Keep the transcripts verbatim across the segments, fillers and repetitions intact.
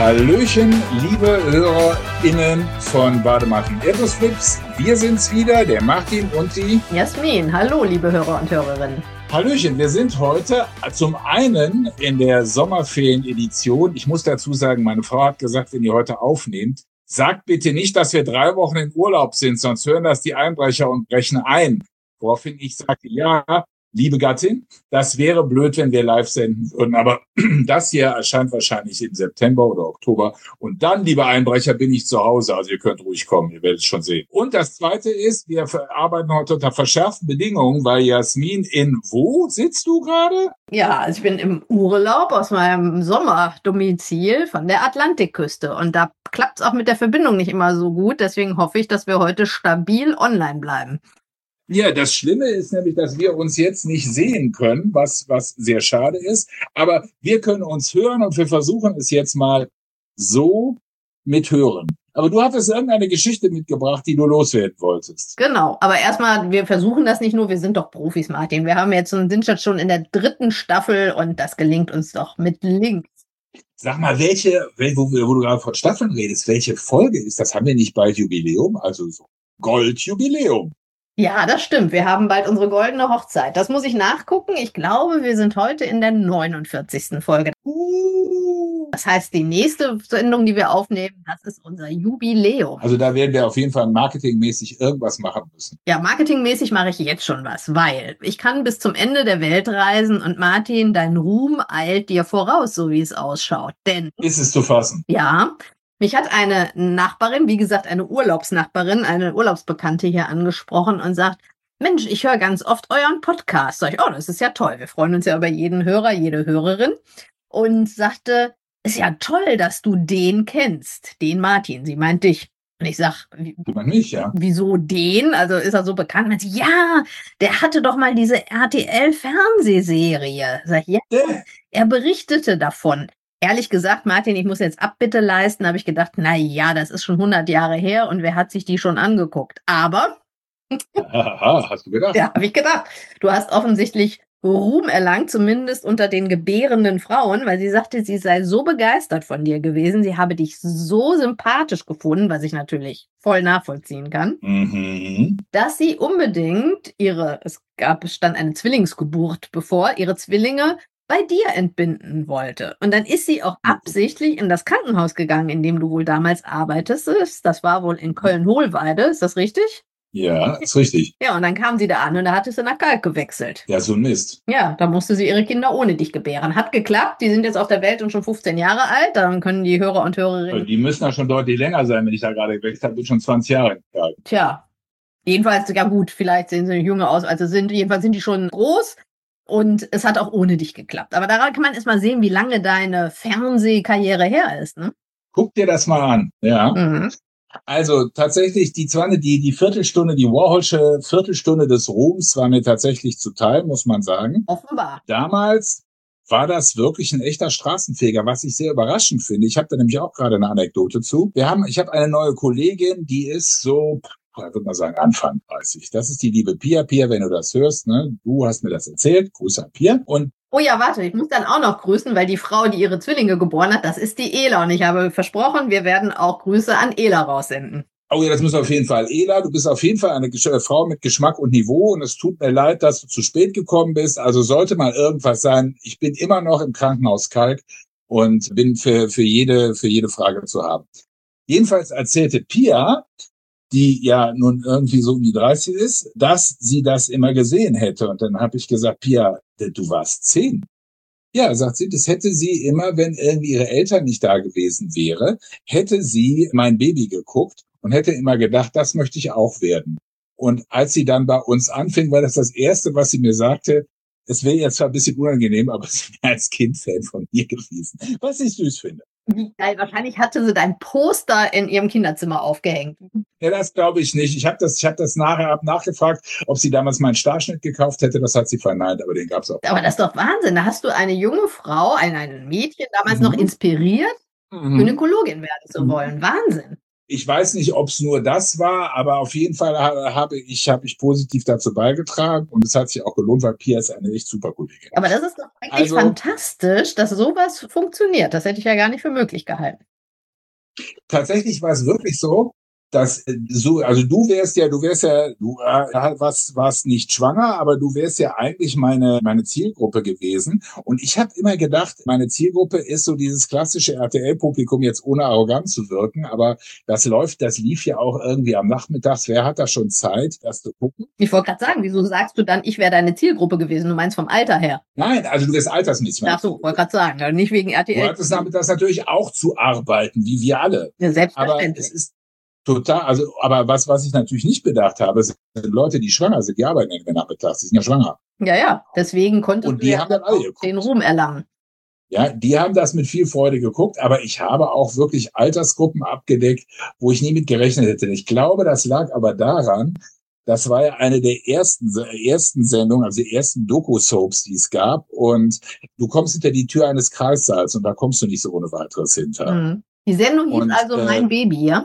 Hallöchen, liebe HörerInnen von Bademartin Erdnussflips. Wir sind's wieder, der Martin und die Jasmin. Hallo, liebe Hörer und Hörerinnen. Hallöchen, wir sind heute zum einen in der Sommerferien-Edition. Ich muss dazu sagen, meine Frau hat gesagt, wenn ihr heute aufnehmt, sagt bitte nicht, dass wir drei Wochen in Urlaub sind, sonst hören das die Einbrecher und brechen ein. Woraufhin ich sagte, ja, liebe Gattin, das wäre blöd, wenn wir live senden würden, aber das hier erscheint wahrscheinlich im September oder Oktober. Und dann, liebe Einbrecher, bin ich zu Hause, also ihr könnt ruhig kommen, ihr werdet es schon sehen. Und das Zweite ist, wir arbeiten heute unter verschärften Bedingungen, weil Jasmin in wo sitzt du gerade? Ja, also ich bin im Urlaub aus meinem Sommerdomizil von der Atlantikküste und da klappt es auch mit der Verbindung nicht immer so gut, deswegen hoffe ich, dass wir heute stabil online bleiben. Ja, das Schlimme ist nämlich, dass wir uns jetzt nicht sehen können, was, was sehr schade ist. Aber wir können uns hören und wir versuchen es jetzt mal so mit hören. Aber du hattest irgendeine Geschichte mitgebracht, die du loswerden wolltest. Genau, aber erstmal, wir versuchen das nicht nur, wir sind doch Profis, Martin. Wir haben jetzt und sind jetzt schon in der dritten Staffel und das gelingt uns doch mit links. Sag mal, welche, wo, wo du gerade von Staffeln redest, welche Folge ist das? Haben wir nicht bald Jubiläum? Also so Goldjubiläum. Ja, das stimmt. Wir haben bald unsere goldene Hochzeit. Das muss ich nachgucken. Ich glaube, wir sind heute in der neunundvierzigsten Folge. Das heißt, die nächste Sendung, die wir aufnehmen, das ist unser Jubiläum. Also da werden wir auf jeden Fall marketingmäßig irgendwas machen müssen. Ja, marketingmäßig mache ich jetzt schon was, weil ich kann bis zum Ende der Welt reisen und Martin, dein Ruhm eilt dir voraus, so wie es ausschaut. Denn ist es zu fassen? Ja. Mich hat eine Nachbarin, wie gesagt, eine Urlaubsnachbarin, eine Urlaubsbekannte hier angesprochen und sagt, Mensch, ich höre ganz oft euren Podcast. Sag ich, oh, das ist ja toll. Wir freuen uns ja über jeden Hörer, jede Hörerin. Und sagte, ist ja toll, dass du den kennst, den Martin. Sie meint dich. Und ich sag, wie, nicht, ja. Wieso den? Also ist er so bekannt? Und sie, ja, der hatte doch mal diese R T L-Fernsehserie. Sag ich, ja, er berichtete davon. Ehrlich gesagt, Martin, ich muss jetzt Abbitte leisten, habe ich gedacht, na ja, das ist schon hundert Jahre her und wer hat sich die schon angeguckt? Aber, Aha, hast du gedacht? Ja, habe ich gedacht. Du hast offensichtlich Ruhm erlangt, zumindest unter den gebärenden Frauen, weil sie sagte, sie sei so begeistert von dir gewesen, sie habe dich so sympathisch gefunden, was ich natürlich voll nachvollziehen kann, mhm. dass sie unbedingt ihre, es gab, es stand eine Zwillingsgeburt bevor, ihre Zwillinge bei dir entbinden wollte. Und dann ist sie auch absichtlich in das Krankenhaus gegangen, in dem du wohl damals arbeitest. Das war wohl in Köln-Hohlweide, ist das richtig? Ja, ist richtig. Ja, und dann kam sie da an und da hatte sie nach Kalk gewechselt. Ja, so ein Mist. Ja, da musste sie ihre Kinder ohne dich gebären. Hat geklappt, die sind jetzt auf der Welt und schon fünfzehn Jahre alt. Dann können die Hörer und Hörerinnen... Die müssen ja schon deutlich länger sein, wenn ich da gerade gewechselt habe. Bin schon zwanzig Jahre alt. Tja, jedenfalls, ja gut, vielleicht sehen sie jünger aus, als sie sind. Jedenfalls sind die schon groß. Und es hat auch ohne dich geklappt. Aber daran kann man erst mal sehen, wie lange deine Fernsehkarriere her ist, ne? Guck dir das mal an, ja. Mhm. Also tatsächlich, die Zwanne, die, die Viertelstunde, die Warholsche Viertelstunde des Ruhms war mir tatsächlich zuteil, muss man sagen. Offenbar. Damals war das wirklich ein echter Straßenfeger, was ich sehr überraschend finde. Ich habe da nämlich auch gerade eine Anekdote zu. Wir haben, ich habe eine neue Kollegin, die ist so... ich würde mal sagen, Anfang dreißig. Das ist die liebe Pia. Pia, wenn du das hörst, ne, du hast mir das erzählt. Grüße an Pia. Und oh ja, warte, ich muss dann auch noch grüßen, weil die Frau, die ihre Zwillinge geboren hat, das ist die Ela. Und ich habe versprochen, wir werden auch Grüße an Ela raussenden. Oh ja, das muss auf jeden Fall. Ela, du bist auf jeden Fall eine Gesch- Frau mit Geschmack und Niveau. Und es tut mir leid, dass du zu spät gekommen bist. Also sollte mal irgendwas sein. Ich bin immer noch im Krankenhaus Kalk und bin für, für jede, für jede Frage zu haben. Jedenfalls erzählte Pia, die ja nun irgendwie so um die dreißig ist, dass sie das immer gesehen hätte. Und dann habe ich gesagt, Pia, du warst zehn. Ja, sagt sie, das hätte sie immer, wenn irgendwie ihre Eltern nicht da gewesen wäre, hätte sie mein Baby geguckt und hätte immer gedacht, das möchte ich auch werden. Und als sie dann bei uns anfing, war das das Erste, was sie mir sagte, es wäre jetzt zwar ein bisschen unangenehm, aber sie wäre als Kind Fan von mir gewesen, was ich süß finde. Wie geil, wahrscheinlich hatte sie dein Poster in ihrem Kinderzimmer aufgehängt. Ja, das glaube ich nicht. Ich habe das, ich habe das nachher ab nachgefragt, ob sie damals meinen Starschnitt gekauft hätte. Das hat sie verneint, aber den gab's auch. Aber das ist doch Wahnsinn. Da hast du eine junge Frau, ein, ein Mädchen damals mhm. noch inspiriert, mhm. Gynäkologin werden zu wollen. Mhm. Wahnsinn. Ich weiß nicht, ob es nur das war, aber auf jeden Fall habe ich, habe ich positiv dazu beigetragen und es hat sich auch gelohnt, weil Pia ist eine echt super Kollegin. Aber das ist doch eigentlich also fantastisch, dass sowas funktioniert. Das hätte ich ja gar nicht für möglich gehalten. Tatsächlich war es wirklich so, dass äh, so, also du wärst ja, du wärst ja, du äh, warst, warst nicht schwanger, aber du wärst ja eigentlich meine meine Zielgruppe gewesen. Und ich habe immer gedacht, meine Zielgruppe ist so dieses klassische R T L-Publikum, jetzt ohne arrogant zu wirken, aber das läuft, das lief ja auch irgendwie am Nachmittags. Wer hat da schon Zeit, das zu gucken? Ich wollte gerade sagen, wieso sagst du dann, ich wäre deine Zielgruppe gewesen? Du meinst vom Alter her? Nein, also du wirst altersmäßig. Ach so, wollte gerade sagen, also nicht wegen R T L. Du hattest damit das natürlich auch zu arbeiten, wie wir alle. Ja, selbstverständlich. Aber es ist total, also, aber was, was ich natürlich nicht bedacht habe, sind Leute, die schwanger sind, die arbeiten irgendwann nachmittags, die sind ja schwanger. Ja, ja, deswegen konntest Und du die ja haben dann alle geguckt. den Ruhm erlangen. Ja, die haben das mit viel Freude geguckt, aber ich habe auch wirklich Altersgruppen abgedeckt, wo ich nie mit gerechnet hätte. Ich glaube, das lag aber daran, das war ja eine der ersten, ersten Sendungen, also die ersten Doku-Soaps, die es gab. Und du kommst hinter die Tür eines Kreissaals und da kommst du nicht so ohne weiteres hinter. Mhm. Die Sendung hieß Und, also äh, Mein Baby, ja?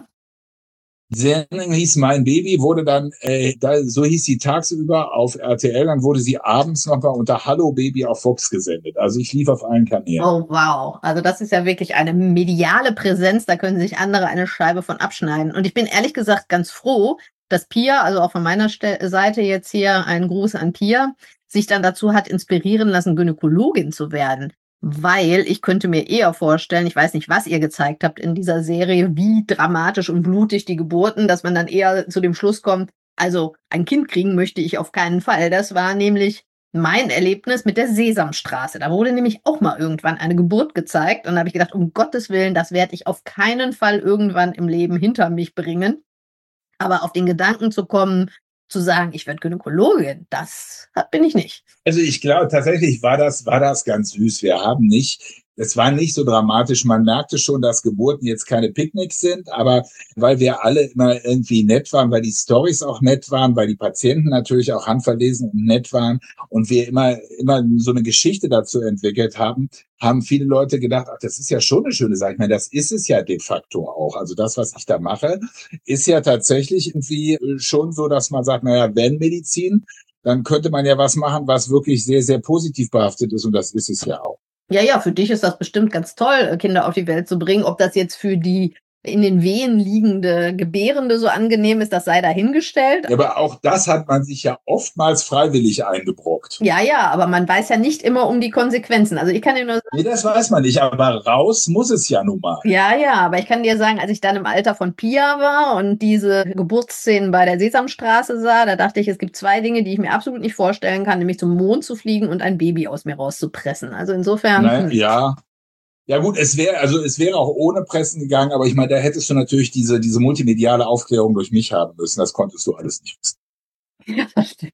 Die Sendung hieß Mein Baby, wurde dann, äh, da, so hieß sie tagsüber auf R T L, dann wurde sie abends nochmal unter Hallo Baby auf Fox gesendet. Also ich lief auf allen Kanälen. Oh, wow. Also das ist ja wirklich eine mediale Präsenz, da können sich andere eine Scheibe von abschneiden. Und ich bin ehrlich gesagt ganz froh, dass Pia, also auch von meiner Seite jetzt hier ein Gruß an Pia, sich dann dazu hat inspirieren lassen, Gynäkologin zu werden. Weil ich könnte mir eher vorstellen, ich weiß nicht, was ihr gezeigt habt in dieser Serie, wie dramatisch und blutig die Geburten, dass man dann eher zu dem Schluss kommt, also ein Kind kriegen möchte ich auf keinen Fall. Das war nämlich mein Erlebnis mit der Sesamstraße. Da wurde nämlich auch mal irgendwann eine Geburt gezeigt und da habe ich gedacht, um Gottes Willen, das werde ich auf keinen Fall irgendwann im Leben hinter mich bringen. Aber auf den Gedanken zu kommen, zu sagen, ich werde Gynäkologin, das bin ich nicht. Also ich glaube, tatsächlich war das, war das ganz süß. Wir haben nicht, es war nicht so dramatisch. Man merkte schon, dass Geburten jetzt keine Picknicks sind, aber weil wir alle immer irgendwie nett waren, weil die Storys auch nett waren, weil die Patienten natürlich auch handverlesen und nett waren und wir immer, immer so eine Geschichte dazu entwickelt haben, haben viele Leute gedacht, ach, das ist ja schon eine schöne Sache. Ich meine, das ist es ja de facto auch. Also das, was ich da mache, ist ja tatsächlich irgendwie schon so, dass man sagt, naja, wenn Medizin, dann könnte man ja was machen, was wirklich sehr, sehr positiv behaftet ist. Und das ist es ja auch. Ja, ja, für dich ist das bestimmt ganz toll, Kinder auf die Welt zu bringen. Ob das jetzt für die in den Wehen liegende Gebärende so angenehm ist, das sei dahingestellt. Ja, aber auch das hat man sich ja oftmals freiwillig eingebrockt. Ja, ja, aber man weiß ja nicht immer um die Konsequenzen. Also ich kann dir nur sagen, nee, das weiß man nicht, aber raus muss es ja nun mal. Ja, ja, aber ich kann dir sagen, als ich dann im Alter von Pia war und diese Geburtsszenen bei der Sesamstraße sah, da dachte ich, es gibt zwei Dinge, die ich mir absolut nicht vorstellen kann, nämlich zum Mond zu fliegen und ein Baby aus mir rauszupressen. Also insofern. Nein, ja. Ja gut, es wäre, also es wäre auch ohne Pressen gegangen, aber ich meine, da hättest du natürlich diese, diese multimediale Aufklärung durch mich haben müssen. Das konntest du alles nicht wissen. Ja, das stimmt.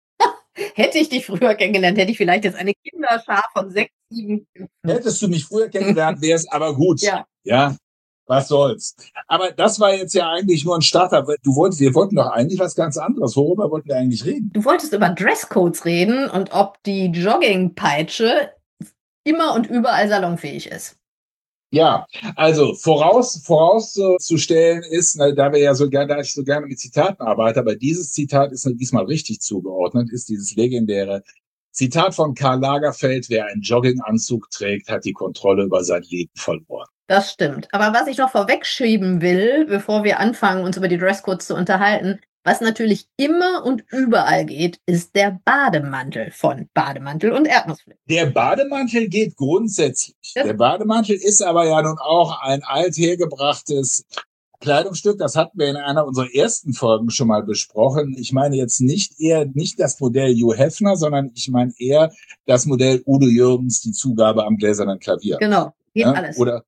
Hätte ich dich früher kennengelernt, hätte ich vielleicht jetzt eine Kinderschar von sechs, sieben. Hättest du mich früher kennengelernt, wäre es aber gut. Ja. Ja, was soll's. Aber das war jetzt ja eigentlich nur ein Starter. Du wolltest, wir wollten doch eigentlich was ganz anderes. Worüber wollten wir eigentlich reden? Du wolltest über Dresscodes reden und ob die Joggingpeitsche immer und überall salonfähig ist. Ja, also voraus vorauszustellen ist, na, da wir ja so gerne, da ich so gerne mit Zitaten arbeite, aber dieses Zitat ist diesmal richtig zugeordnet, ist dieses legendäre Zitat von Karl Lagerfeld: Wer einen Jogginganzug trägt, hat die Kontrolle über sein Leben verloren. Das stimmt. Aber was ich noch vorwegschieben will, bevor wir anfangen, uns über die Dresscodes zu unterhalten, was natürlich immer und überall geht, ist der Bademantel von Bademantel und Erdnussflick. Der Bademantel geht grundsätzlich. Ja. Der Bademantel ist aber ja nun auch ein althergebrachtes Kleidungsstück. Das hatten wir in einer unserer ersten Folgen schon mal besprochen. Ich meine jetzt nicht eher, nicht das Modell Hugh Hefner, sondern ich meine eher das Modell Udo Jürgens, die Zugabe am gläsernen Klavier. Genau, geht ja? alles. Oder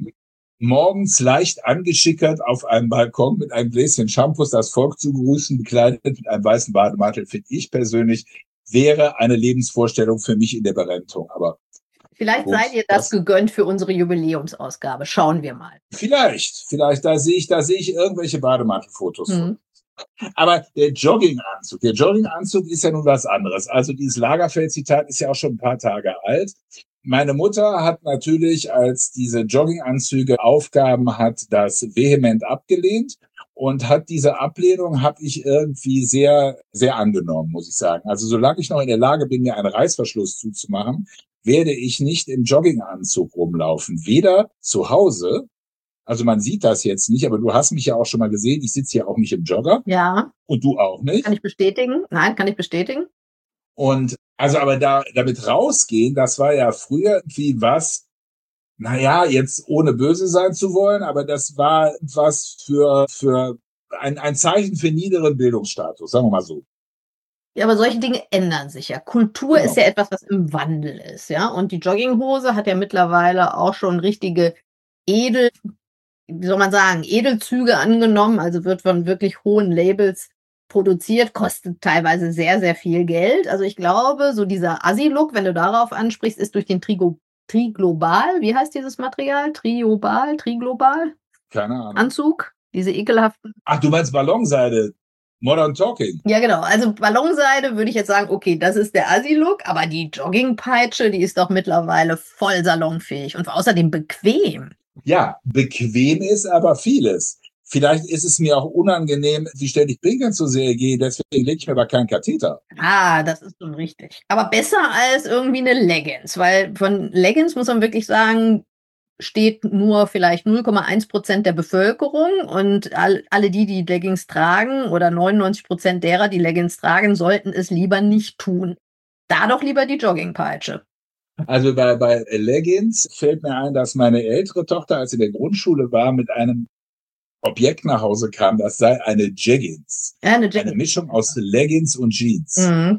morgens leicht angeschickert auf einem Balkon mit einem Gläschen Shampoos das Volk zu grüßen, bekleidet mit einem weißen Bademantel, finde ich persönlich, wäre eine Lebensvorstellung für mich in der Berentung. Aber vielleicht gut, seid ihr das, das gegönnt für unsere Jubiläumsausgabe. Schauen wir mal. Vielleicht, vielleicht, da sehe ich, da sehe ich irgendwelche Bademantelfotos mhm. von. Aber der Jogginganzug, der Jogginganzug ist ja nun was anderes. Also dieses Lagerfeld-Zitat ist ja auch schon ein paar Tage alt. Meine Mutter hat natürlich, als diese Jogginganzüge Aufgaben hat, das vehement abgelehnt und hat diese Ablehnung, habe ich irgendwie sehr, sehr angenommen, muss ich sagen. Also solange ich noch in der Lage bin, mir einen Reißverschluss zuzumachen, werde ich nicht im Jogginganzug rumlaufen. Weder zu Hause Also man sieht das jetzt nicht, aber du hast mich ja auch schon mal gesehen. Ich sitze hier auch nicht im Jogger. Ja. Und du auch nicht. Kann ich bestätigen? Nein, kann ich bestätigen. Und also aber da damit rausgehen, das war ja früher irgendwie was, naja, jetzt ohne böse sein zu wollen, aber das war was für, für ein, ein Zeichen für niederen Bildungsstatus, sagen wir mal so. Ja, aber solche Dinge ändern sich ja. Kultur Genau. ist ja etwas, was im Wandel ist, ja. Und die Jogginghose hat ja mittlerweile auch schon richtige Edel, wie soll man sagen, Edelzüge angenommen, also wird von wirklich hohen Labels produziert, kostet teilweise sehr, sehr viel Geld. Also ich glaube, so dieser Assi-Look, wenn du darauf ansprichst, ist durch den Trigo, Triglobal, wie heißt dieses Material? Triobal, Triglobal? Keine Ahnung. Anzug, diese ekelhaften. Ach, du meinst Ballonseide. Modern Talking. Ja, genau. Also Ballonseide würde ich jetzt sagen, okay, das ist der Assi-Look, aber die Joggingpeitsche, die ist doch mittlerweile voll salonfähig und außerdem bequem. Ja, bequem ist aber vieles. Vielleicht ist es mir auch unangenehm, wie ständig pinkeln zu sehr gehe, deswegen lege ich mir aber keinen Katheter. Ah, das ist schon richtig. Aber besser als irgendwie eine Leggings, weil von Leggings muss man wirklich sagen, steht nur vielleicht null Komma eins Prozent der Bevölkerung und all, alle die, die Leggings tragen oder neunundneunzig Prozent derer, die Leggings tragen, sollten es lieber nicht tun. Da doch lieber die Joggingpeitsche. Also bei, bei Leggings fällt mir ein, dass meine ältere Tochter, als sie in der Grundschule war, mit einem Objekt nach Hause kam, das sei eine Jeggings. Ja, eine, Jeggings. Eine Mischung aus Leggings und Jeans. Mhm.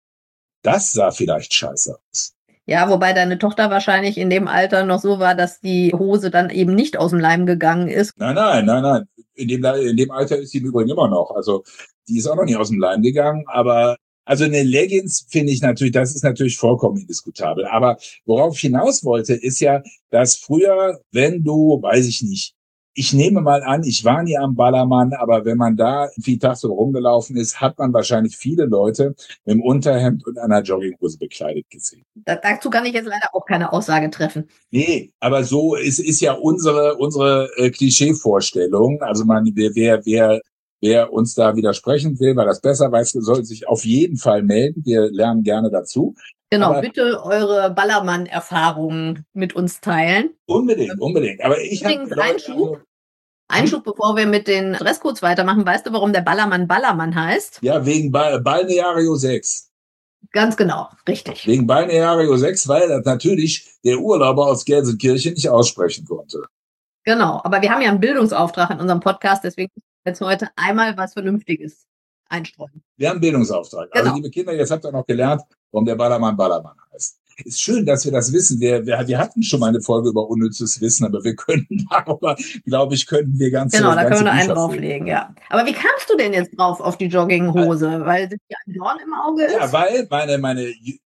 Das sah vielleicht scheiße aus. Ja, wobei deine Tochter wahrscheinlich in dem Alter noch so war, dass die Hose dann eben nicht aus dem Leim gegangen ist. Nein, nein, nein, nein. In dem, in dem Alter ist sie im Übrigen immer noch. Also die ist auch noch nicht aus dem Leim gegangen, aber also eine Leggings finde ich natürlich, das ist natürlich vollkommen indiskutabel. Aber worauf ich hinaus wollte, ist ja, dass früher, wenn du, weiß ich nicht, ich nehme mal an, ich war nie am Ballermann, aber wenn man da viel tagsüber rumgelaufen ist, hat man wahrscheinlich viele Leute mit dem Unterhemd und einer Jogginghose bekleidet gesehen. Da, dazu kann ich jetzt leider auch keine Aussage treffen. Nee, aber so ist, ist ja unsere, unsere äh, Klischeevorstellung. Also man, wer, wer, wer, wer uns da widersprechen will, weil das besser weiß, soll sich auf jeden Fall melden. Wir lernen gerne dazu. Genau, aber bitte eure Ballermann-Erfahrungen mit uns teilen. Unbedingt, unbedingt. Aber ich Übrigens, hab Leute, Einschub, also, Einschub, bevor wir mit den Dresscodes weitermachen. Weißt du, warum der Ballermann Ballermann heißt? Ja, wegen ba Balneario sechs. Ganz genau, richtig. Wegen Balneario sechs, weil das natürlich der Urlauber aus Gelsenkirchen nicht aussprechen konnte. Genau, aber wir haben ja einen Bildungsauftrag in unserem Podcast, deswegen jetzt heute einmal was Vernünftiges einstreuen. Wir haben einen Bildungsauftrag. Genau. Also liebe Kinder, jetzt habt ihr noch gelernt, warum der Ballermann Ballermann heißt. Ist schön, dass wir das wissen. Wir, wir, wir hatten schon mal eine Folge über unnützes Wissen, aber wir könnten darüber, glaube ich, könnten wir ganze Genau, da ganze können wir noch einen Bücher drauflegen, ja. Aber wie kamst du denn jetzt drauf auf die Jogginghose? Weil das ja ein Dorn im Auge ist? Ja, weil meine, meine,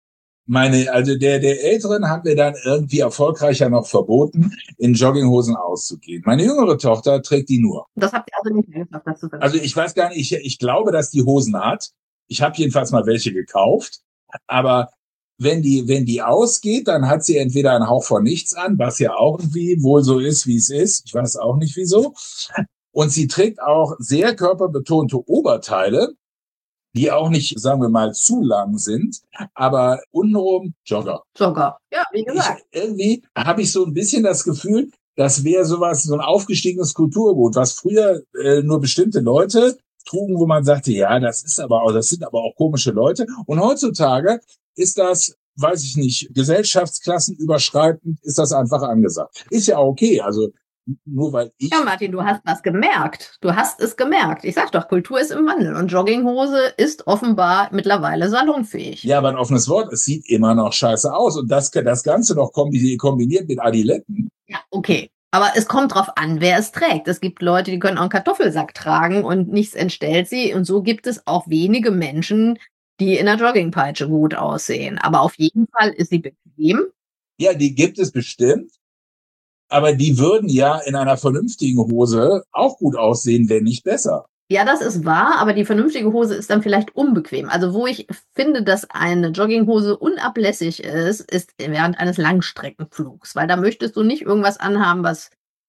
meine, also der, der Älteren haben wir dann irgendwie erfolgreicher noch verboten, in Jogginghosen auszugehen. Meine jüngere Tochter trägt die nur. Das habt ihr also nicht mehr geschafft, das zu verstehen. Also ich weiß gar nicht, ich, ich glaube, dass die Hosen hat. Ich habe jedenfalls mal welche gekauft, aber wenn die, wenn die ausgeht, dann hat sie entweder einen Hauch von nichts an, was ja auch irgendwie wohl so ist, wie es ist. Ich weiß auch nicht wieso. Und sie trägt auch sehr körperbetonte Oberteile, die auch nicht, sagen wir mal, zu lang sind, aber untenrum Jogger. Jogger, ja, wie gesagt. Ich, irgendwie habe ich so ein bisschen das Gefühl, das wäre sowas, so ein aufgestiegenes Kulturgut, was früher äh, nur bestimmte Leute trugen, wo man sagte, ja, das ist aber auch, das sind aber auch komische Leute. Und heutzutage ist das, weiß ich nicht, gesellschaftsklassenüberschreitend, ist das einfach angesagt. Ist ja auch okay, also nur weil ich... Ja, Martin, du hast was gemerkt. Du hast es gemerkt. Ich sag doch, Kultur ist im Wandel und Jogginghose ist offenbar mittlerweile salonfähig. Ja, aber ein offenes Wort, es sieht immer noch scheiße aus und das, das Ganze noch kombiniert mit Adiletten. Ja, okay. Aber es kommt drauf an, wer es trägt. Es gibt Leute, die können auch einen Kartoffelsack tragen und nichts entstellt sie. Und so gibt es auch wenige Menschen, die in der Joggingpeitsche gut aussehen. Aber auf jeden Fall ist sie bequem. Ja, die gibt es bestimmt. Aber die würden ja in einer vernünftigen Hose auch gut aussehen, wenn nicht besser. Ja, das ist wahr, aber die vernünftige Hose ist dann vielleicht unbequem. Also wo ich finde, dass eine Jogginghose unablässig ist, ist während eines Langstreckenflugs. Weil da möchtest du nicht irgendwas anhaben, was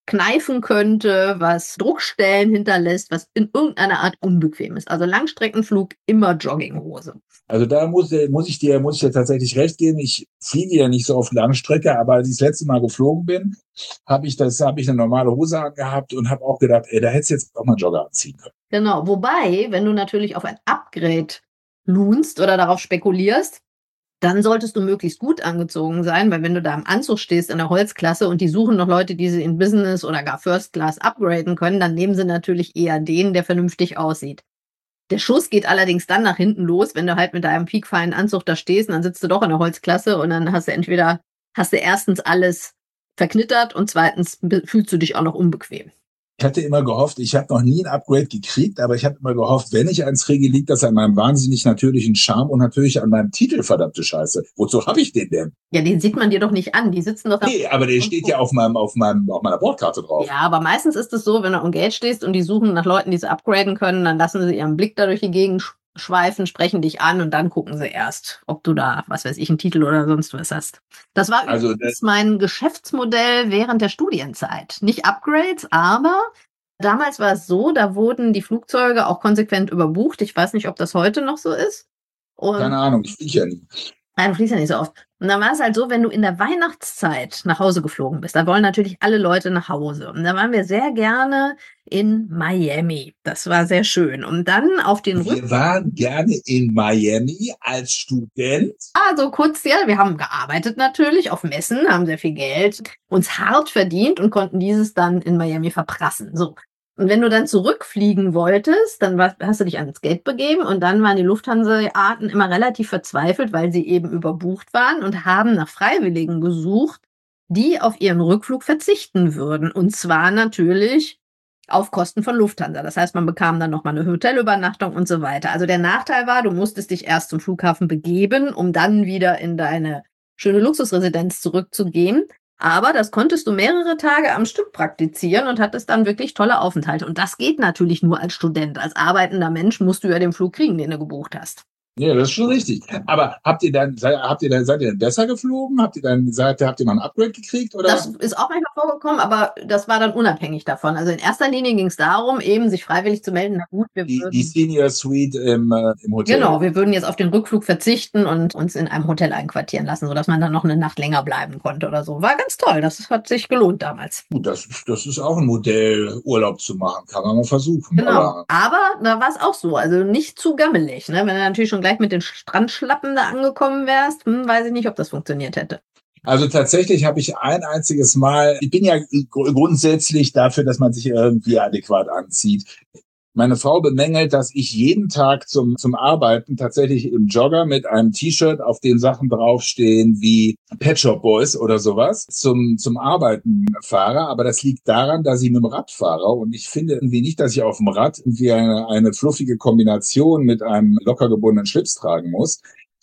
kneifen könnte, was Druckstellen hinterlässt, was in irgendeiner Art unbequem ist. Also Langstreckenflug immer Jogginghose. Also da muss, muss ich dir, muss ich dir tatsächlich recht geben. Ich fliege ja nicht so auf Langstrecke, aber als ich das letzte Mal geflogen bin, habe ich das, habe ich eine normale Hose angehabt und habe auch gedacht, ey, da hättest du jetzt auch mal Jogger anziehen können. Genau. Wobei, wenn du natürlich auf ein Upgrade lohnst oder darauf spekulierst, dann solltest du möglichst gut angezogen sein, weil wenn du da im Anzug stehst in der Holzklasse und die suchen noch Leute, die sie in Business oder gar First Class upgraden können, dann nehmen sie natürlich eher den, der vernünftig aussieht. Der Schuss geht allerdings dann nach hinten los, wenn du halt mit deinem piekfeinen Anzug da stehst und dann sitzt du doch in der Holzklasse und dann hast du entweder, hast du erstens alles verknittert und zweitens fühlst du dich auch noch unbequem. Ich hatte immer gehofft, ich habe noch nie ein Upgrade gekriegt, aber ich habe immer gehofft, wenn ich eins kriege, liegt das an meinem wahnsinnig natürlichen Charme und natürlich an meinem Titel, verdammte Scheiße. Wozu habe ich den denn? Ja, den sieht man dir doch nicht an. Die sitzen doch da. Nee, aber der steht ja auf meinem, auf meinem, auf meiner Bordkarte drauf. Ja, aber meistens ist es so, wenn du um Geld stehst und die suchen nach Leuten, die sie upgraden können, dann lassen sie ihren Blick da durch die Gegend schweifen, sprechen dich an und dann gucken sie erst, ob du da, was weiß ich, einen Titel oder sonst was hast. Das war Also, übrigens mein Geschäftsmodell während der Studienzeit. Nicht Upgrades, aber damals war es so, da wurden die Flugzeuge auch konsequent überbucht. Ich weiß nicht, ob das heute noch so ist. Und keine Ahnung, ich fliege ja nie. Nein, du fliegst ja nicht so oft. Und dann war es halt so, wenn du in der Weihnachtszeit nach Hause geflogen bist, da wollen natürlich alle Leute nach Hause. Und da waren wir sehr gerne in Miami. Das war sehr schön. Und dann auf den Wir Rücken. waren gerne in Miami als Student. Also kurz, ja, wir haben gearbeitet natürlich auf Messen, haben sehr viel Geld, uns hart verdient und konnten dieses dann in Miami verprassen. So. Und wenn du dann zurückfliegen wolltest, dann war, hast du dich ans Gate begeben und dann waren die Lufthansa-Arten immer relativ verzweifelt, weil sie eben überbucht waren und haben nach Freiwilligen gesucht, die auf ihren Rückflug verzichten würden. Und zwar natürlich auf Kosten von Lufthansa. Das heißt, man bekam dann nochmal eine Hotelübernachtung und so weiter. Also der Nachteil war, du musstest dich erst zum Flughafen begeben, um dann wieder in deine schöne Luxusresidenz zurückzugehen. Aber das konntest du mehrere Tage am Stück praktizieren und hattest dann wirklich tolle Aufenthalte. Und das geht natürlich nur als Student. Als arbeitender Mensch musst du ja den Flug kriegen, den du gebucht hast. Ja, das ist schon richtig. Aber habt ihr dann, seid, habt ihr dann, seid ihr dann besser geflogen? Habt ihr dann, seid, habt ihr mal ein Upgrade gekriegt? Oder? Das ist auch manchmal vorgekommen, aber das war dann unabhängig davon. Also in erster Linie ging es darum, eben sich freiwillig zu melden. Na gut, wir die, würden, die Senior Suite im, äh, im Hotel. Genau, wir würden jetzt auf den Rückflug verzichten und uns in einem Hotel einquartieren lassen, sodass man dann noch eine Nacht länger bleiben konnte oder so. War ganz toll. Das hat sich gelohnt damals. Gut, das, das ist auch ein Modell, Urlaub zu machen. Kann man mal versuchen. Genau. Aber, Aber da war es auch so. Also nicht zu gammelig. Ne? Wenn du natürlich schon gleich mit den Strandschlappen da angekommen wärst, hm, weiß ich nicht, ob das funktioniert hätte. Also tatsächlich habe ich ein einziges Mal, ich bin ja gr- grundsätzlich dafür, dass man sich irgendwie adäquat anzieht. Meine Frau bemängelt, dass ich jeden Tag zum zum Arbeiten tatsächlich im Jogger mit einem T-Shirt, auf dem Sachen draufstehen wie Pet Shop Boys oder sowas, zum zum Arbeiten fahre. Aber das liegt daran, dass ich mit dem Rad fahre. Und ich finde irgendwie nicht, dass ich auf dem Rad irgendwie eine, eine fluffige Kombination mit einem locker gebundenen Schlips tragen muss.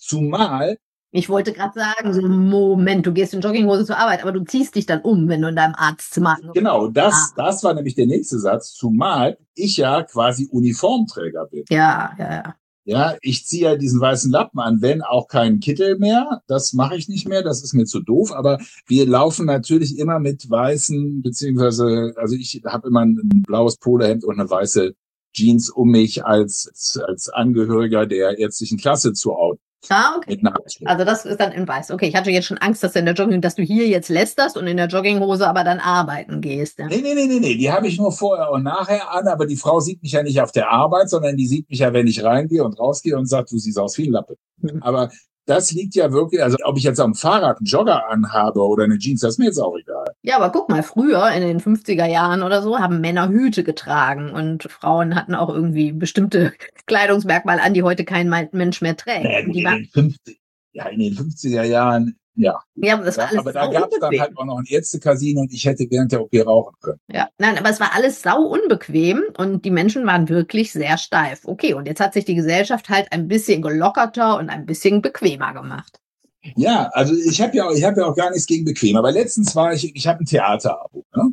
Zumal Ich wollte gerade sagen, so Moment, du gehst in Jogginghose zur Arbeit, aber du ziehst dich dann um, wenn du in deinem Arztzimmer angekommen bist. Genau, das, das war nämlich der nächste Satz, zumal ich ja quasi Uniformträger bin. Ja, ja, ja. Ja, ich ziehe ja diesen weißen Lappen an, wenn auch keinen Kittel mehr. Das mache ich nicht mehr, das ist mir zu doof. Aber wir laufen natürlich immer mit weißen, beziehungsweise, also ich habe immer ein blaues Polohemd und eine weiße Jeans, um mich als als Angehöriger der ärztlichen Klasse zu outen. Ah, okay. Mit einer Handschuhe. Also das ist dann in weiß. Okay, ich hatte jetzt schon Angst, dass du in der Jogging, dass du hier jetzt lästerst und in der Jogginghose aber dann arbeiten gehst. Ja. Nee, nee, nee, nee, nee, die habe ich nur vorher und nachher an, aber die Frau sieht mich ja nicht auf der Arbeit, sondern die sieht mich ja, wenn ich reingehe und rausgehe und sagt, du siehst aus wie ein Lappe. Mhm. Aber das liegt ja wirklich, also ob ich jetzt am Fahrrad einen Jogger anhabe oder eine Jeans, das ist mir jetzt auch egal. Ja, aber guck mal, früher in den fünfziger Jahren oder so haben Männer Hüte getragen und Frauen hatten auch irgendwie bestimmte Kleidungsmerkmale an, die heute kein Mensch mehr trägt. Naja, Und gut, die in waren, den fünfzig, ja, in den fünfziger Jahren, ja. ja, aber das war Ja, alles aber da sau gab es dann unbequem. halt auch noch ein Ärzte-Casino und ich hätte während der O P rauchen können. Ja, nein, aber es war alles sau unbequem und die Menschen waren wirklich sehr steif. Okay, und jetzt hat sich die Gesellschaft halt ein bisschen gelockerter und ein bisschen bequemer gemacht. Ja, also ich habe ja, ich habe ja auch gar nichts gegen bequem. Aber letztens war ich, ich habe ein Theaterabo, ne?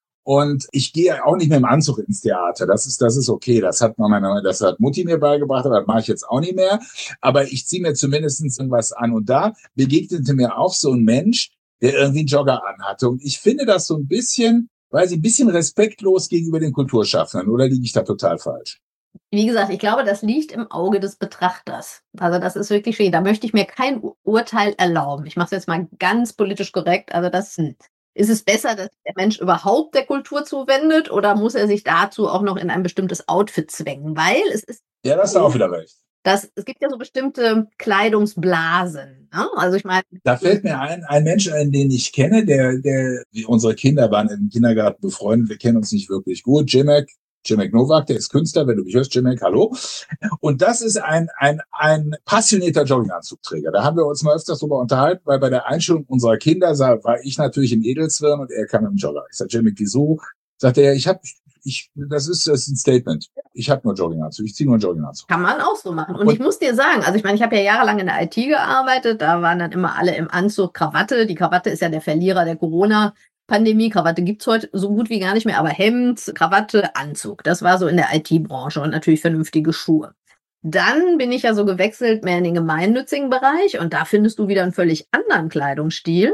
Und ich gehe auch nicht mehr im Anzug ins Theater. Das ist, das ist okay. Das hat mal meine, das hat Mutti mir beigebracht, aber das mache ich jetzt auch nicht mehr. Aber ich ziehe mir zumindest irgendwas an. Und da begegnete mir auch so ein Mensch, der irgendwie einen Jogger anhatte. Und ich finde das so ein bisschen weil sie ein bisschen respektlos gegenüber den Kulturschaffenden, oder liege ich da total falsch? Wie gesagt, ich glaube, das liegt im Auge des Betrachters. Also das ist wirklich schwierig. Da möchte ich mir kein Urteil erlauben. Ich mache es jetzt mal ganz politisch korrekt. Also das ist es besser, dass der Mensch überhaupt der Kultur zuwendet, oder muss er sich dazu auch noch in ein bestimmtes Outfit zwängen? Weil es ist... Ja, das ist auch wieder recht. Das, es gibt ja so bestimmte Kleidungsblasen. Ne? Also ich meine... Da fällt mir ein, ein Mensch ein, den ich kenne, der, der, unsere Kinder waren im Kindergarten befreundet, wir kennen uns nicht wirklich gut, Jimek, Jimek Nowak, der ist Künstler, wenn du mich hörst, Jimek, hallo. Und das ist ein, ein, ein passionierter Jogginganzugträger. Da haben wir uns mal öfters drüber unterhalten, weil bei der Einschulung unserer Kinder sah, war ich natürlich im Edelzwirn und er kam im Jogger. Ich sag, Jimek, wieso? Sagt er, ich habe, ich, das ist, das ist ein Statement. Ich habe nur Jogginganzug, ich ziehe nur einen Jogginganzug. Kann man auch so machen. Und, und ich muss dir sagen, also ich meine, ich habe ja jahrelang in der I T gearbeitet, da waren dann immer alle im Anzug, Krawatte. Die Krawatte ist ja der Verlierer der Corona-Pandemie. Krawatte gibt's heute so gut wie gar nicht mehr, aber Hemd, Krawatte, Anzug. Das war so in der I T-Branche und natürlich vernünftige Schuhe. Dann bin ich ja so gewechselt mehr in den gemeinnützigen Bereich und da findest du wieder einen völlig anderen Kleidungsstil.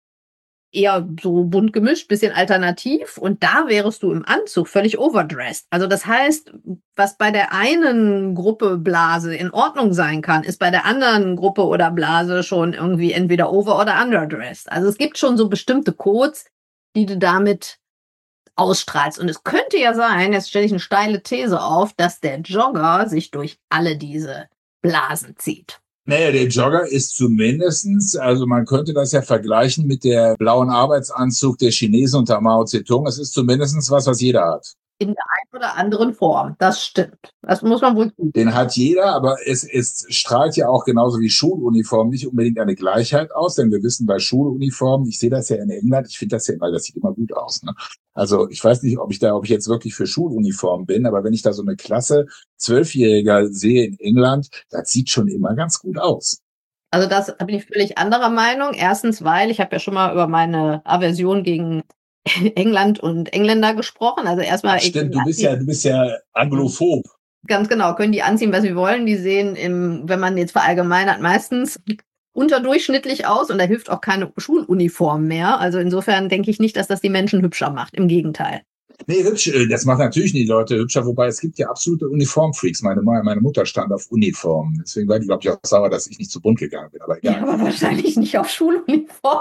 Eher so bunt gemischt, bisschen alternativ, und da wärst du im Anzug völlig overdressed. Also das heißt, was bei der einen Gruppe Blase in Ordnung sein kann, ist bei der anderen Gruppe oder Blase schon irgendwie entweder over- oder underdressed. Also es gibt schon so bestimmte Codes, die du damit ausstrahlst. Und es könnte ja sein, jetzt stelle ich eine steile These auf, dass der Jogger sich durch alle diese Blasen zieht. Naja, der Jogger ist zumindestens, also man könnte das ja vergleichen mit der blauen Arbeitsanzug der Chinesen unter Mao Zedong. Es ist zumindestens was, was jeder hat. In der einen oder anderen Form, das stimmt. Das muss man wohl tun. Den hat jeder, aber es, es strahlt ja auch genauso wie Schuluniform nicht unbedingt eine Gleichheit aus, denn wir wissen bei Schuluniformen, ich sehe das ja in England, ich finde das ja, weil das sieht immer gut aus. Ne? Also ich weiß nicht, ob ich da, ob ich jetzt wirklich für Schuluniform bin, aber wenn ich da so eine Klasse Zwölfjähriger sehe in England, das sieht schon immer ganz gut aus. Also das bin ich völlig anderer Meinung. Erstens, weil ich habe ja schon mal über meine Aversion gegen England und Engländer gesprochen. Also erstmal. Ach, stimmt, du bist ja, du bist ja anglophob. Ganz genau, können die anziehen, was sie wollen. Die sehen im, wenn man jetzt verallgemeinert, meistens unterdurchschnittlich aus und da hilft auch keine Schuluniform mehr. Also insofern denke ich nicht, dass das die Menschen hübscher macht. Im Gegenteil. Nee, hübsch, das macht natürlich die Leute hübscher, wobei es gibt ja absolute Uniformfreaks. Meine, meine Mutter stand auf Uniformen. Deswegen war die, glaube ich, auch sauer, dass ich nicht zu bunt gegangen bin. Aber egal. Ja, aber wahrscheinlich nicht auf Schuluniform.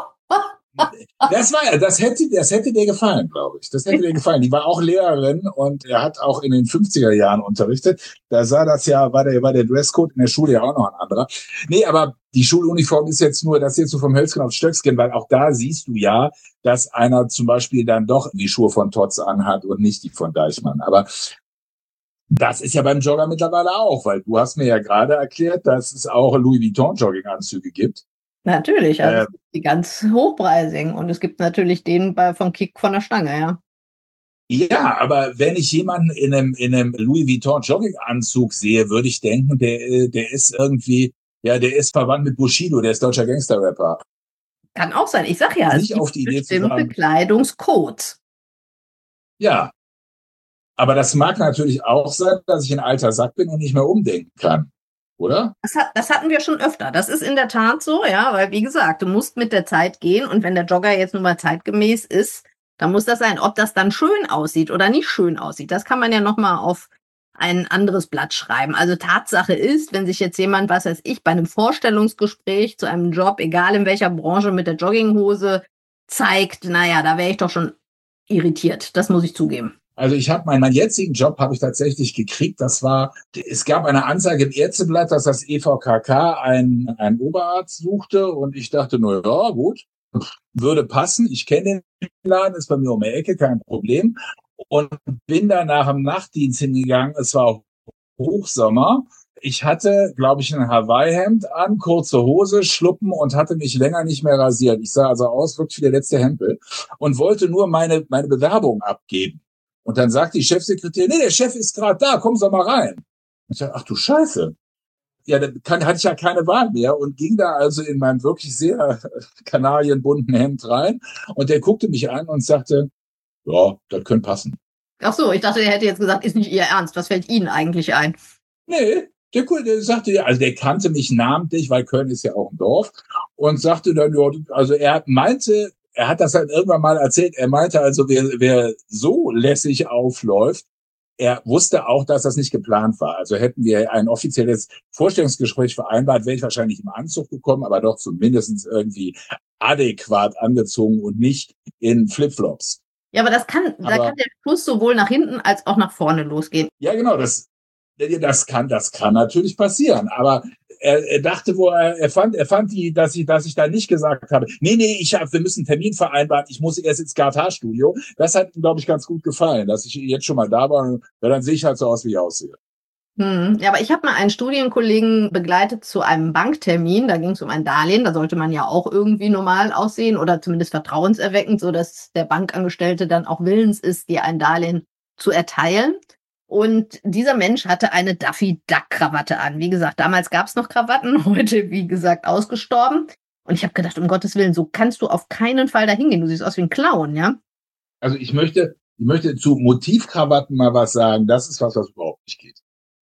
Das war ja, das hätte, das hätte dir gefallen, glaube ich. Das hätte dir gefallen. Die war auch Lehrerin und er hat auch in den fünfziger Jahren unterrichtet. Da sah das ja, war der, war der Dresscode in der Schule ja auch noch ein anderer. Nee, aber die Schuluniform ist jetzt nur, das ist jetzt so vom Hölzchen aufs Stöckskin, weil auch da siehst du ja, dass einer zum Beispiel dann doch die Schuhe von Totz anhat und nicht die von Deichmann. Aber das ist ja beim Jogger mittlerweile auch, weil du hast mir ja gerade erklärt, dass es auch Louis Vuitton Jogginganzüge gibt. Natürlich, also äh, es gibt die ganz hochpreisigen und es gibt natürlich den bei, von Kick von der Stange, ja. Ja, aber wenn ich jemanden in einem, in einem Louis Vuitton Jogginganzug sehe, würde ich denken, der, der ist irgendwie, ja, der ist verwandt mit Bushido, der ist deutscher Gangster-Rapper. Kann auch sein. Ich sag ja, es nicht gibt auf die Idee bestimmte zu sagen, Kleidungscodes. Ja, aber das mag natürlich auch sein, dass ich ein alter Sack bin und nicht mehr umdenken kann. Oder? Das, hat, das hatten wir schon öfter. Das ist in der Tat so, ja, weil wie gesagt, du musst mit der Zeit gehen und wenn der Jogger jetzt nun mal zeitgemäß ist, dann muss das sein. Ob das dann schön aussieht oder nicht schön aussieht, das kann man ja nochmal auf ein anderes Blatt schreiben. Also Tatsache ist, wenn sich jetzt jemand, was weiß ich, bei einem Vorstellungsgespräch zu einem Job, egal in welcher Branche, mit der Jogginghose zeigt, naja, da wäre ich doch schon irritiert. Das muss ich zugeben. Also ich habe meinen, meinen jetzigen Job habe ich tatsächlich gekriegt. Das war, es gab eine Ansage im Ärzteblatt, dass das E V K K einen, einen Oberarzt suchte und ich dachte nur, ja gut, würde passen. Ich kenne den Laden, ist bei mir um die Ecke, kein Problem. Und bin dann nach dem Nachtdienst hingegangen. Es war Hochsommer. Ich hatte, glaube ich, ein Hawaii-Hemd an, kurze Hose, Schluppen und hatte mich länger nicht mehr rasiert. Ich sah also aus wirklich wie der letzte Hempel und wollte nur meine meine Bewerbung abgeben. Und dann sagt die Chefsekretärin, nee, der Chef ist gerade da, kommen Sie mal rein. Und ich dachte, ach du Scheiße. Ja, dann kann, hatte ich ja keine Wahl mehr und ging da also in meinem wirklich sehr kanarienbunten Hemd rein. Und der guckte mich an und sagte, ja, das könnte passen. Ach so, ich dachte, der hätte jetzt gesagt, ist nicht Ihr Ernst. Was fällt Ihnen eigentlich ein? Nee, der, der sagte ja, also der kannte mich namentlich, weil Köln ist ja auch ein Dorf. Und sagte dann, ja, also er meinte, er hat das dann irgendwann mal erzählt. Er meinte also, wer, wer so lässig aufläuft, er wusste auch, dass das nicht geplant war. Also hätten wir ein offizielles Vorstellungsgespräch vereinbart, wäre ich wahrscheinlich im Anzug gekommen, aber doch zumindest irgendwie adäquat angezogen und nicht in Flipflops. Ja, aber das kann, aber, da kann der Schuss sowohl nach hinten als auch nach vorne losgehen. Ja, genau, das, das kann, das kann natürlich passieren. Aber er, er dachte, wo er, er fand, er fand die, dass ich, dass ich da nicht gesagt habe, nee, nee, ich habe, wir müssen einen Termin vereinbaren, ich muss erst ins Katar-Studio. Das hat ihm, glaube ich, ganz gut gefallen, dass ich jetzt schon mal da war, weil dann sehe ich halt so aus, wie ich aussehe. Hm, ja, aber ich habe mal einen Studienkollegen begleitet zu einem Banktermin, da ging es um ein Darlehen, da sollte man ja auch irgendwie normal aussehen oder zumindest vertrauenserweckend, so dass der Bankangestellte dann auch willens ist, dir ein Darlehen zu erteilen. Und dieser Mensch hatte eine Daffy-Duck-Krawatte an. Wie gesagt, damals gab es noch Krawatten, heute, wie gesagt, ausgestorben. Und ich habe gedacht, um Gottes Willen, so kannst du auf keinen Fall da hingehen. Du siehst aus wie ein Clown, ja? Also ich möchte, ich möchte zu Motivkrawatten mal was sagen. Das ist was, was überhaupt nicht geht.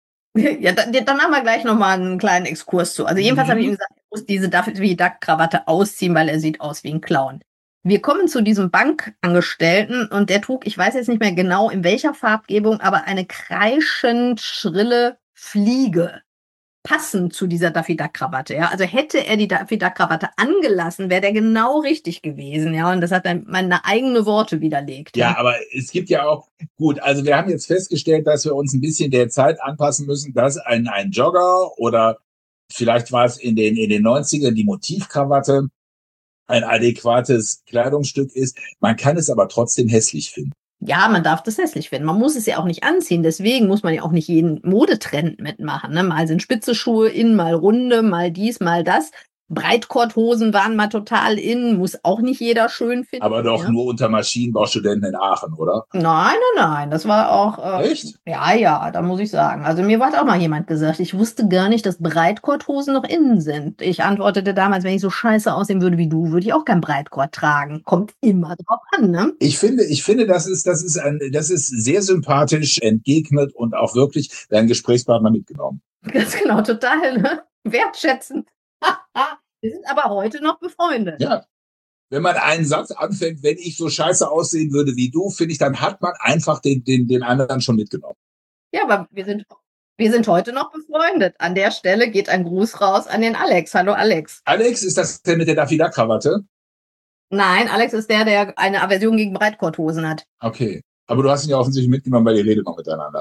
Ja, dann, dann haben wir gleich nochmal einen kleinen Exkurs zu. Also jedenfalls mhm. habe ich ihm gesagt, er muss diese Daffy-Duck-Krawatte ausziehen, weil er sieht aus wie ein Clown. Wir kommen zu diesem Bankangestellten und der trug, ich weiß jetzt nicht mehr genau in welcher Farbgebung, aber eine kreischend schrille Fliege. Passend zu dieser Daffy-Duck-Krawatte, ja. Also hätte er die Daffy-Duck-Krawatte angelassen, wäre der genau richtig gewesen, ja. Und das hat dann meine eigenen Worte widerlegt. Ja, ja, aber es gibt ja auch, gut, also wir haben jetzt festgestellt, dass wir uns ein bisschen der Zeit anpassen müssen, dass ein, ein Jogger oder vielleicht war es in den, in den neunzigern die Motivkrawatte ein adäquates Kleidungsstück ist. Man kann es aber trotzdem hässlich finden. Ja, man darf das hässlich finden. Man muss es ja auch nicht anziehen. Deswegen muss man ja auch nicht jeden Modetrend mitmachen. Ne? Mal sind spitze Schuhe in, mal runde, mal dies, mal das. Breitkorthosen waren mal total in, muss auch nicht jeder schön finden. Aber doch ja. Nur unter Maschinenbaustudenten in Aachen, oder? Nein, nein, nein, das war auch... Äh, Echt? Ja, ja, da muss ich sagen. Also mir hat auch mal jemand gesagt, ich wusste gar nicht, dass Breitkorthosen noch innen sind. Ich antwortete damals, wenn ich so scheiße aussehen würde wie du, würde ich auch kein Breitkort tragen. Kommt immer drauf an, ne? Ich finde, ich finde, das ist, das ist ein, das ist sehr sympathisch entgegnet und auch wirklich deinen Gesprächspartner mitgenommen. Ganz genau, total, ne? Wertschätzend. Wir sind aber heute noch befreundet. Ja. Wenn man einen Satz anfängt, wenn ich so scheiße aussehen würde wie du, finde ich, dann hat man einfach den, den, den anderen schon mitgenommen. Ja, aber wir sind, wir sind heute noch befreundet. An der Stelle geht ein Gruß raus an den Alex. Hallo, Alex. Alex, ist das der mit der Daffy-Duck-Krawatte? Nein, Alex ist der, der eine Aversion gegen Breitkorthosen hat. Okay. Aber du hast ihn ja offensichtlich mitgenommen, weil ihr redet noch miteinander.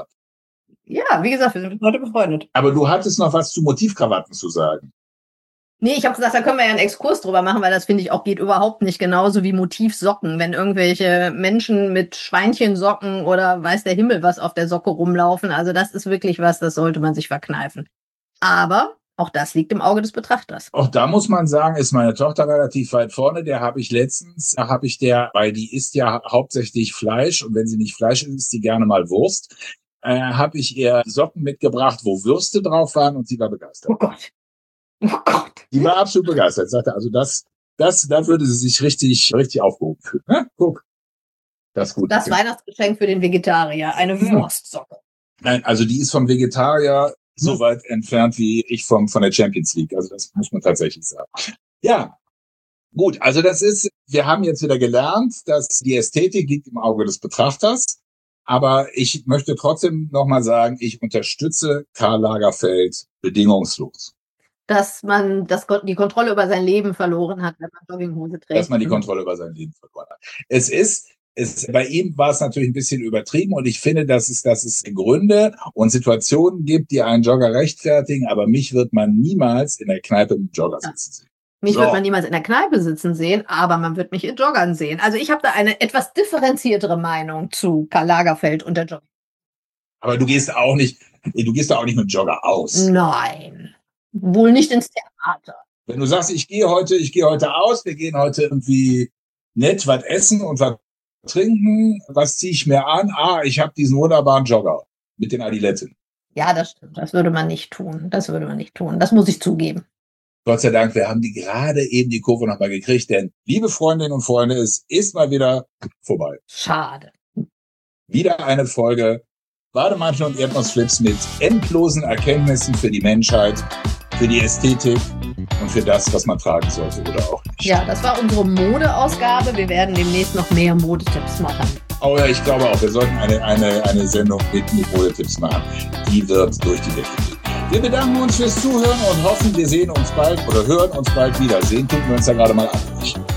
Ja, wie gesagt, wir sind heute befreundet. Aber du hattest noch was zu Motivkrawatten zu sagen. Nee, ich habe gesagt, da können wir ja einen Exkurs drüber machen, weil das, finde ich, auch geht überhaupt nicht. Genauso wie Motivsocken. Wenn irgendwelche Menschen mit Schweinchensocken oder weiß der Himmel was auf der Socke rumlaufen. Also das ist wirklich was, das sollte man sich verkneifen. Aber auch das liegt im Auge des Betrachters. Auch da muss man sagen, ist meine Tochter relativ weit vorne. Der habe ich letztens, da habe ich der, weil die isst ja hauptsächlich Fleisch. Und wenn sie nicht Fleisch isst, isst sie gerne mal Wurst. Äh, habe ich ihr Socken mitgebracht, wo Würste drauf waren und sie war begeistert. Oh Gott. Oh Gott. Die war absolut begeistert. Sagte, also das, das, da würde sie sich richtig, richtig aufgehoben fühlen. Ja, guck. Das ist gut. Das Weihnachtsgeschenk für den Vegetarier. Eine Wurstsocke. Nein, also die ist vom Vegetarier so weit entfernt wie ich vom, von der Champions League. Also das muss man tatsächlich sagen. Ja. Gut. Also das ist, wir haben jetzt wieder gelernt, dass die Ästhetik liegt im Auge des Betrachters. Aber ich möchte trotzdem nochmal sagen, ich unterstütze Karl Lagerfeld bedingungslos. Dass man das, die Kontrolle über sein Leben verloren hat, wenn man Jogginghose trägt. Dass man die Kontrolle über sein Leben verloren hat. Es ist, es, bei ihm war es natürlich ein bisschen übertrieben und ich finde, dass es, dass es Gründe und Situationen gibt, die einen Jogger rechtfertigen, aber mich wird man niemals in der Kneipe mit Jogger sitzen sehen. Mich so. wird man niemals in der Kneipe sitzen sehen, aber man wird mich in Joggern sehen. Also ich habe da eine etwas differenziertere Meinung zu Karl Lagerfeld und der Jogger. Aber du gehst auch nicht, du gehst da auch nicht mit Jogger aus. Nein. Wohl nicht ins Theater. Wenn du sagst, ich gehe heute, ich gehe heute aus, wir gehen heute irgendwie nett was essen und was trinken, was ziehe ich mir an? Ah, ich habe diesen wunderbaren Jogger mit den Adiletten. Ja, das stimmt. Das würde man nicht tun. Das würde man nicht tun. Das muss ich zugeben. Gott sei Dank, wir haben die gerade eben die Kurve nochmal gekriegt, denn liebe Freundinnen und Freunde, es ist mal wieder vorbei. Schade. Wieder eine Folge Bademantel und Erdnussflips mit endlosen Erkenntnissen für die Menschheit. für die Ästhetik und für das, was man tragen sollte oder auch nicht. Ja, das war unsere Modeausgabe. Wir werden demnächst noch mehr Modetipps machen. Oh ja, ich glaube auch, wir sollten eine, eine, eine Sendung mit, mit Modetipps machen. Die wird durch die Decke gehen. Wir bedanken uns fürs Zuhören und hoffen, wir sehen uns bald oder hören uns bald wieder. Sehen tun wir uns ja gerade mal an.